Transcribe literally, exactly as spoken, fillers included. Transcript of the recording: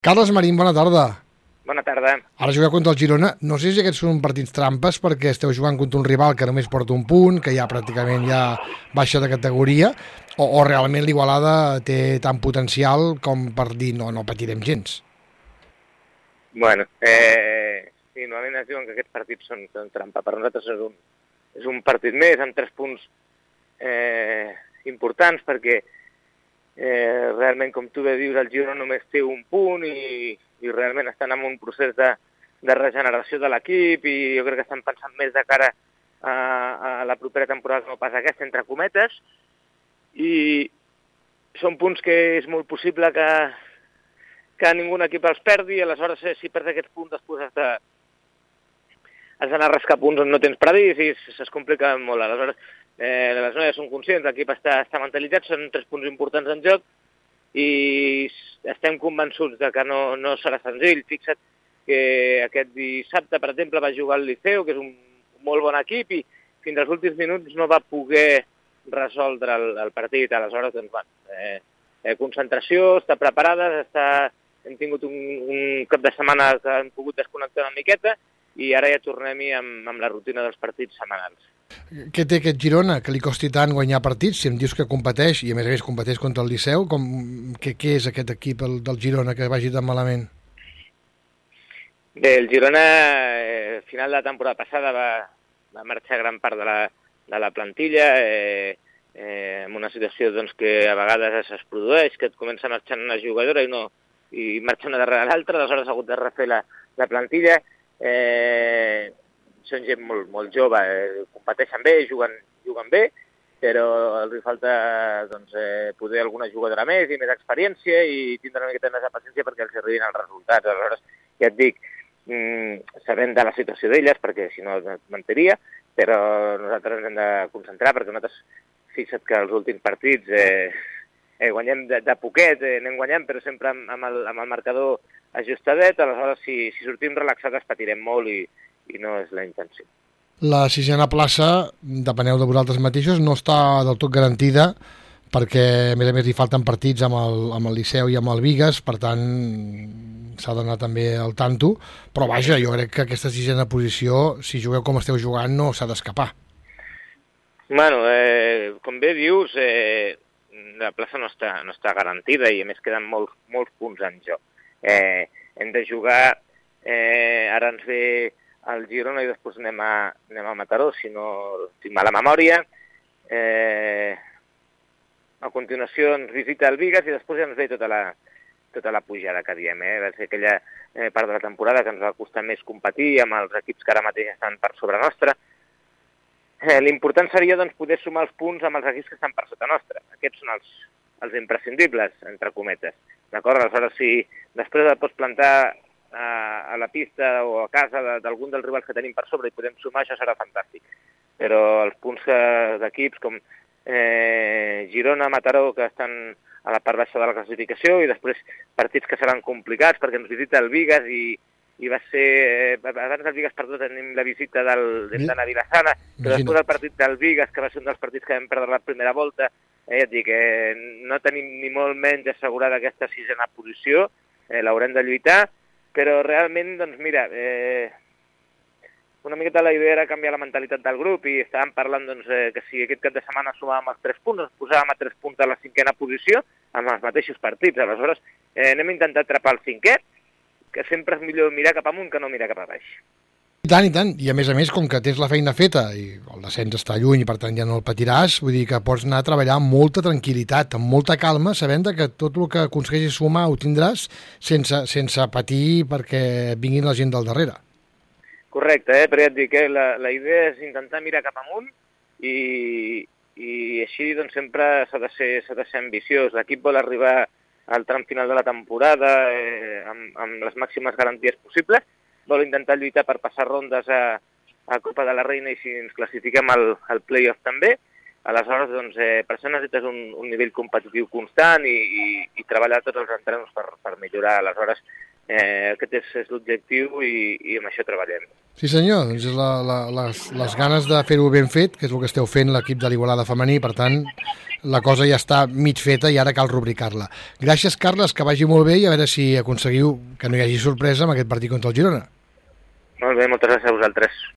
Carles Marín, bona tarda. Bona tarda. Ara jugueu contra el Girona. No sé si aquests són partits trampes perquè esteu jugant contra un rival que només porta un punt, que ja pràcticament ja baixa de categoria, o, o realment l'Igualada té tant potencial com per dir no, no patirem gens. Bueno, eh, sí, normalment es diuen que aquests partits són, són trampa. Per nosaltres és un, és un partit més amb tres punts eh, importants perquè eh, realment, com tu bé dius, el Girona només té un punt i, i realment estan en un procés de, de regeneració de l'equip i jo crec que estan pensant més de cara a, a la propera temporada que no pas aquesta, entre cometes, i són punts que és molt possible que, que ningú equip els perdi, i aleshores si perds aquests punts després has de has d'anar a rascar punts on no tens previst i es complica molt. Aleshores, eh, les noies són conscients, l'equip està, està mentalitzat, són tres punts importants en joc i estem convençuts de que no, no serà senzill. Fixa't que aquest dissabte, per exemple, va jugar al Liceu, que és un molt bon equip, i fins als últims minuts no va poder resoldre el, el partit. Aleshores, doncs, bueno, eh, eh, concentració, està preparada, està, hem tingut un, un cap de setmana que hem pogut desconnectar una miqueta i ara ja tornem-hi amb, amb la rutina dels partits setmanals. Què té aquest Girona que li costi tant guanyar partits? Si em dius que competeix, i a més a més competeix contra el Liceu, com, què, què és aquest equip el, del Girona que vagi tan malament? Bé, el Girona, eh, al final de la temporada passada va, va marxar gran part de la, de la plantilla, eh, eh, en una situació doncs, que a vegades es produeix, que et comença marxant una jugadora i, no, i marxa una darrere l'altra, aleshores ha hagut de refer la, la plantilla. Eh, són gent molt, molt jove, eh, competeixen bé, juguen, juguen bé, però els falta doncs, eh, poder alguna jugadora més i més experiència i tindre una miqueta més de paciència perquè els arribin els resultats. Aleshores, ja et dic, mm, sabem de la situació d'elles, perquè si no es mentiria, però nosaltres ens hem de concentrar perquè nosaltres, fixa't que els últims partits eh, eh, guanyem de, de poquet, eh, anem guanyant, però sempre amb, amb, el, amb el marcador ajustadet, aleshores si, si sortim relaxades patirem molt i, i no és la intenció. La sisena plaça, depeneu de vosaltres mateixos, no està del tot garantida perquè a més a més hi falten partits amb el, amb el Liceu i amb el Bigues, per tant s'ha d'anar també al tanto, però vaja, jo crec que aquesta sisena posició, si jugueu com esteu jugant, no s'ha d'escapar. Bueno, eh, com bé dius, eh, la plaça no està, no està garantida i a més queden molts, molts punts en joc. Eh, hem de jugar, eh, ara ens ve el Girona i després anem a, anem a Mataró, si no tinc mala memòria. Eh, a continuació ens visita el Bigues i després ja ens ve tota la, tota la pujada que diem. Eh? Va ser aquella eh, part de la temporada que ens va costar més competir amb els equips que ara mateix estan per sobre nostra. Eh, L'important seria doncs, poder sumar els punts amb els equips que estan per sota nostra. Aquests són els, els imprescindibles, entre cometes. D'acord? Aleshores, si després et pots plantar a, a la pista o a casa d'algun dels rivals que tenim per sobre i podem sumar, això serà fantàstic. Però els punts d'equips com eh, Girona, Mataró, que estan a la part baixa de la classificació, i després partits que seran complicats perquè ens visita el Bigues i, i va ser, eh, abans del Bigues, perdó, tenim la visita del, d'Entana Vilassana, però després del partit del Bigues, que va ser un dels partits que vam perdre la primera volta, eh, ja et dic, eh, no tenim ni molt menys assegurada aquesta sisena posició, eh, l'haurem de lluitar, però realment, doncs mira, eh, una miqueta la idea era canviar la mentalitat del grup i estàvem parlant doncs, eh, que si aquest cap de setmana sumàvem els tres punts, ens posàvem a tres punts a la cinquena posició amb els mateixos partits. Aleshores, eh, anem a intentar atrapar el cinquè, que sempre és millor mirar cap amunt que no mirar cap a baix. I tant, i tant. I a més a més, com que tens la feina feta i el descens està lluny i per tant ja no el patiràs, vull dir que pots anar a treballar amb molta tranquil·litat, amb molta calma, sabent que tot el que aconsegueixis sumar ho tindràs sense, sense patir perquè vinguin la gent del darrere. Correcte, eh? Però ja et dic, eh? la, la idea és intentar mirar cap amunt i, i així doncs, sempre s'ha de ser, s'ha de ser ambiciós. L'equip vol arribar al tram final de la temporada eh, amb, amb les màximes garanties possibles, vol intentar lluitar per passar rondes a, a Copa de la Reina i si ens classifiquem al, al play-off també. Aleshores, doncs, eh, per això necessites un, un nivell competitiu constant i, i, i treballar tots els entrenos per, per millorar. Aleshores, Eh, aquest és, és l'objectiu i, i amb això treballem. Sí senyor, doncs és la, la, les, les ganes de fer-ho ben fet, que és el que esteu fent l'equip de l'Igualada femení, per tant la cosa ja està mig feta i ara cal rubricar-la. Gràcies, Carles, que vagi molt bé i a veure si aconseguiu que no hi hagi sorpresa amb aquest partit contra el Girona. Molt bé, moltes gràcies a vosaltres.